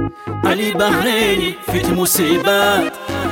علی بحرینی فیت مصیبت.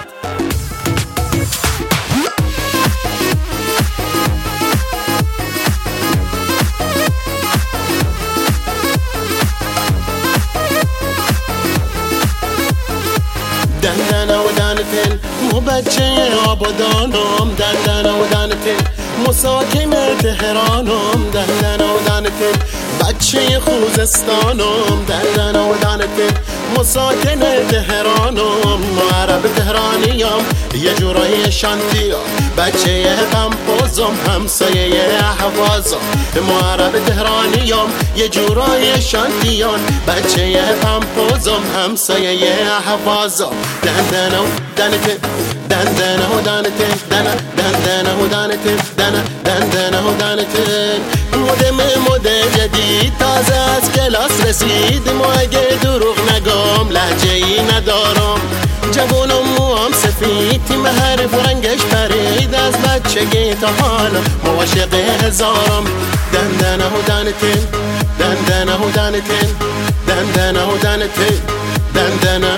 دندنه و دنتل مو بچه آبادانم، دندنه و دنتل مساکن تهرانم، دندنه و دنتل بچه خوزستانم، دندنه و دنتل مساکن تهرانم. معرب تهرانیم یه جورای شانتیا، بچه قمپوزم همسایه احوازم. معرب تهرانیم یه جورای شانتیان، بچه قمپوزم همسایه احوازم. دندنه و دنتل دندنه و دنتل دندنه و دنتل دندنه و دنتل. مد جدید تازه از کلاس رسید، ما اگه دروغ نگم لهجه ای ندارم. جوونم موام سفید تیم حرف رنگش پرید، از بچگی تا حالا معاشق هزارم. دندنه و دنتل دندنه و دنتل دندنه و دنتل دندنه.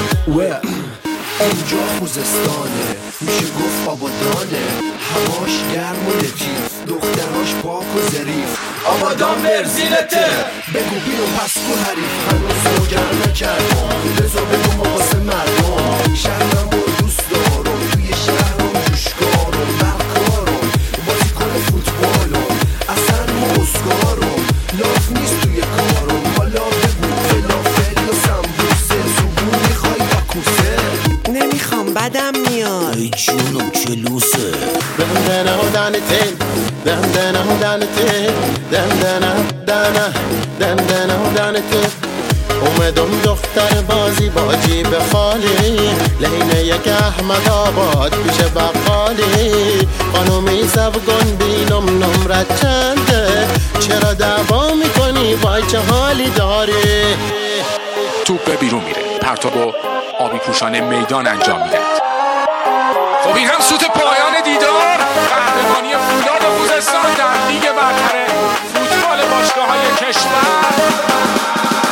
اینجا خوزستانه، میشه گفت آبادانه، هواش گرم و لطیف، دختراش پاک و ظریف. آبادان برزیلته، بگو بیرون پس کو حریف. هنوز رو گرم نکردم، لذا بگو واسه مردم. شهرم رو دوست دارم، توی شهرم جوشکارم، برکارم، بازیکن فوتبالم، اصلا موسکارم، لاف نیست توی کارم. حالا بگو فلافل یا سمبوسه، زبون میخوای یا کوسه؟ نمیخوام بدم میاد. ای جونم چلوسه. دندنه و دنتل دندنه و دنتل دندنه دنه دندنه و دنتل. اومدم دختر بازی با جیب خالی، لینه یک احمد آباد پیش بقالی. خانومی سبگن بینم نمرت چنده، چرا دعوا میکنی وای چه حالی داری؟ توپ به بیرون میره، پرتاب آبی پوشان میدان انجام میده. خب این هم سوت پایان دیدار، قهرمانی فولاد خوزستان در لیگ برتر فوتبال باشگاه‌های کشور.